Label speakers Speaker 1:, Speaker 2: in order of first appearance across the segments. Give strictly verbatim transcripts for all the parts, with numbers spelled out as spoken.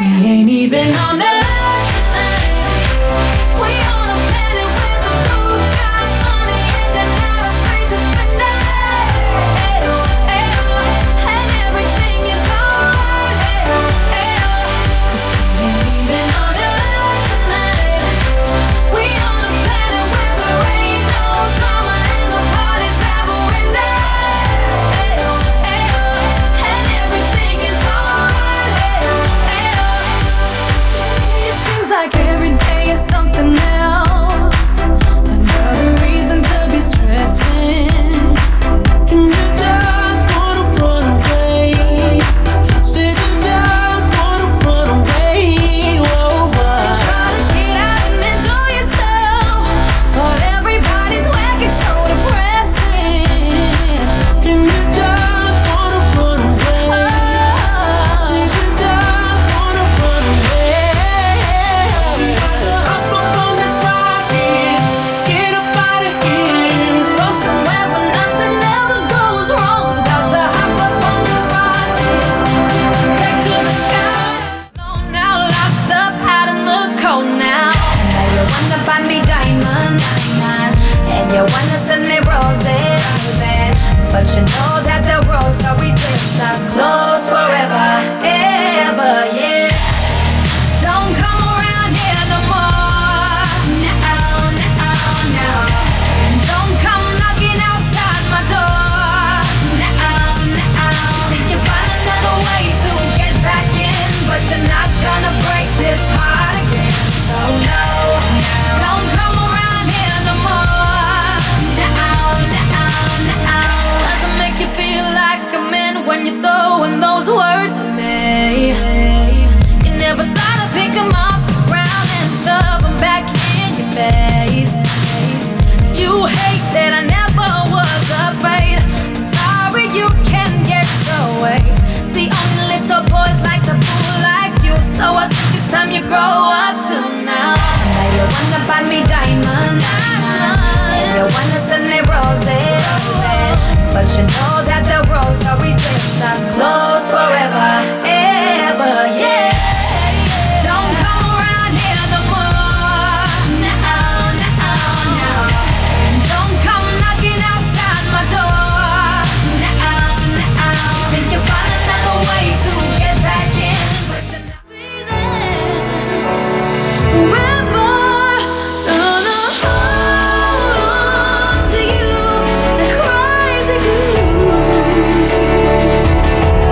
Speaker 1: we ain't even on Earth tonight. We on a planet where the blue sky, money, and they're not afraid to spend it. Ayo, ayo, and everything is alright. Ayo, 'cause we ain't even on Earth tonight. We on a planet where there ain't no drama and the party's never ending. Ayo, ayo, and everything is alright. Ayo, it seems like every day is something else, another reason to be stressing.
Speaker 2: And you just wanna run away. Said you just wanna run away. Whoa, whoa.
Speaker 1: You try to get out and enjoy yourself, but everybody's working so depressing.
Speaker 2: And you just wanna run away. Said you just wanna run away. We got to hop up on this rocket, get up out of here.
Speaker 1: Go somewhere where nothing ever goes wrong. Got to hop up on this rocket, take to the sky. Alone now, locked up out in the cold now. Now you wanna buy me diamonds, and you wanna send me roses, but you know that the roads are redemption's closed forever, ever, yeah. Don't come around here no more. No, no, no. Don't come knocking outside my door. No, no. Think you find another way to get back in, but you're not gonna break this heart again. So no, don't come around here no more. No, no, no. Doesn't make you feel like a man when you're throwing those words at me. You never thought I'd pick 'em off the ground and shove 'em back in your face. You hate that I never was afraid. I'm sorry you can get your way. See, only little boys like to fool like you, so I think it's time you grow up too now. Now you wanna buy me diamonds, and you wanna send me roses, but you know that the roads are redemption's closed forever, ever, yeah. Don't come around here no more. No, no, no. Don't come knocking outside my door. No, no. Think you find another way to get back in, but you're not breathing. Forever gonna hold on to you like crazy glue.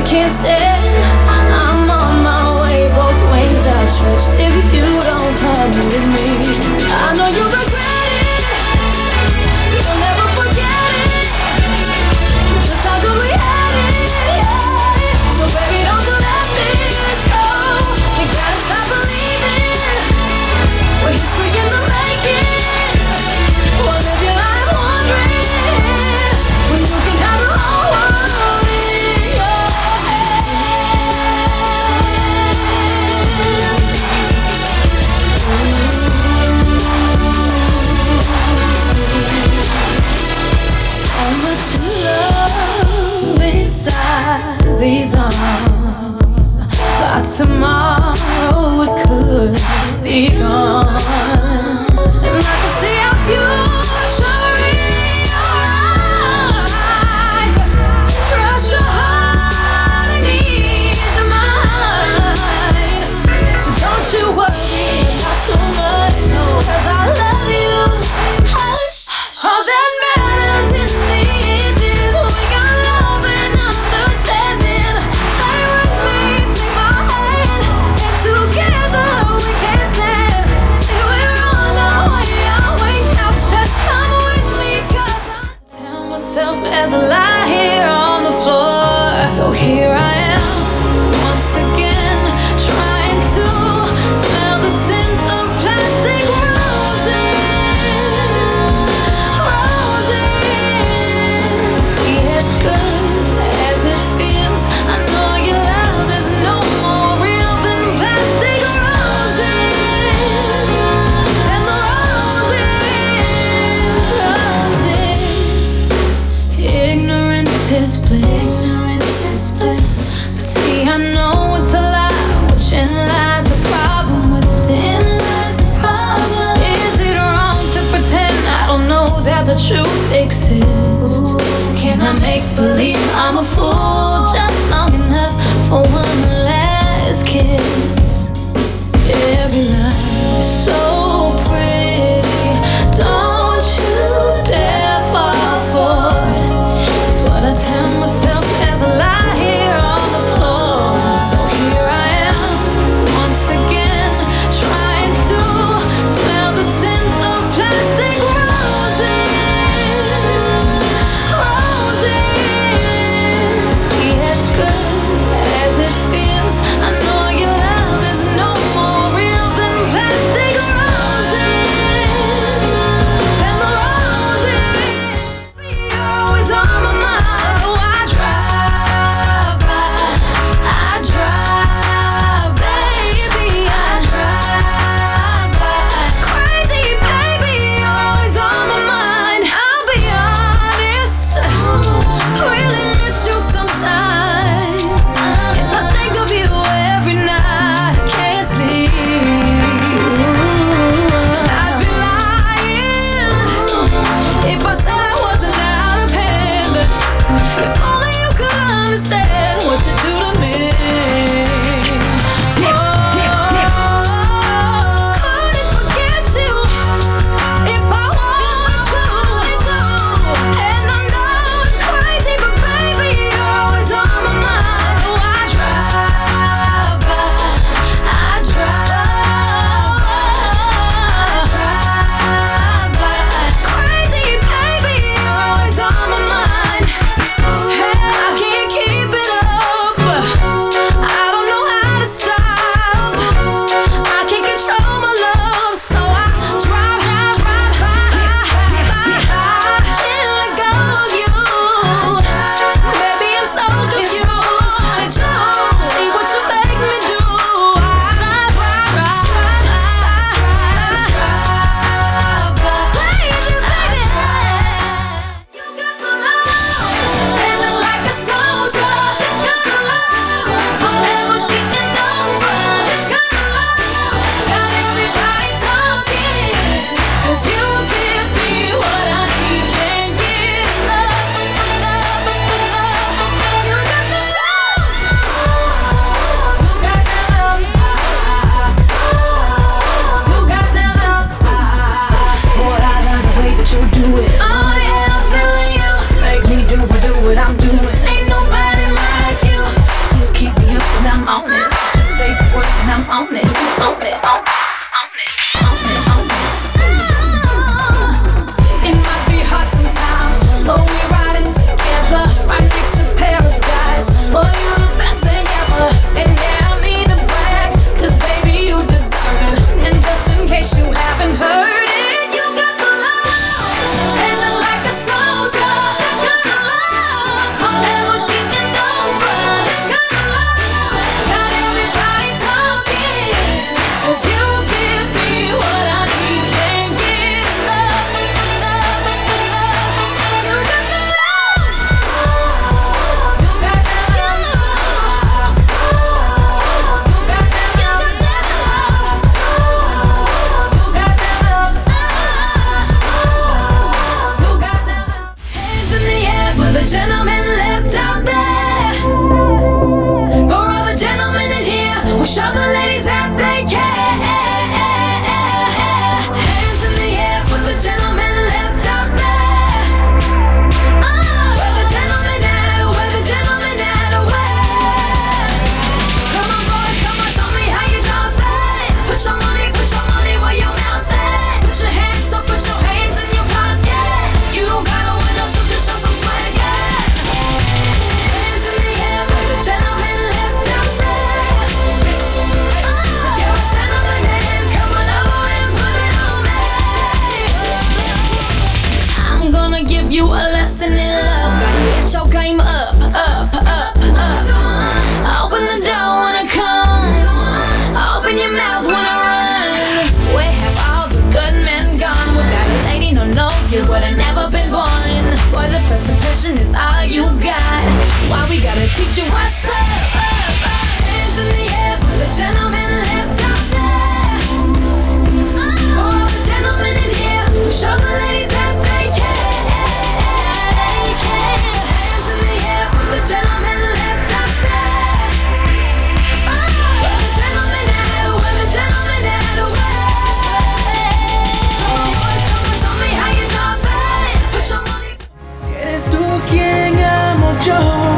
Speaker 1: can't stand. I'm on my way, both wings outstretched. If you don't come with me, I know you regret it. You'll never forget it. Just how good we had it. So baby, don't you let this go. You gotta stop believing we're history in the making. Or live your life wondering when you can have the whole world in your so much love inside these arms. By tomorrow it could be gone. And I can see our future in your eyes. Trust your heart and ease your mind. So don't you worry about too much, 'cause I love you. Hush. All that matters in the end is we got love and understanding. Stay with me, take my hand, and together we can stand. See, we're on our way, our wings outstretched. Come with me, 'cause I tell myself as I lie here on the floor. So here I am, once again, trying to smell the scent of plastic roses. Roses. Yeah, as good as it feels, I know your love is no more real than plastic roses. And the roses, roses. Ignorance is bliss. Ignorance is bliss. But see, I know it's a lie. Within lies a problem. Within lies a problem. Is it wrong to pretend I don't know that the truth exists? Can I make believe I'm a fool just long enough for one last kiss? Every line is so pretty. Don't you dare fall for it. It's what I tell myself as I lie here on the floor. So here I am, once again, trying to smell the scent of plastic roses. Roses. me, no, no, you would've never been born. Boy, the first impression is all you got. Why we gotta teach you what's up? up, up. Hands in the air for the gentleman left out there. For all the gentlemen in here who show the ladies that they care. They care. Hands in the air for the gentlemen left out there. For the gentlemen that away, the gentlemen that away. Oh boy, come on, show me how you drop it. Put your money.
Speaker 2: Si eres tú quien amo yo.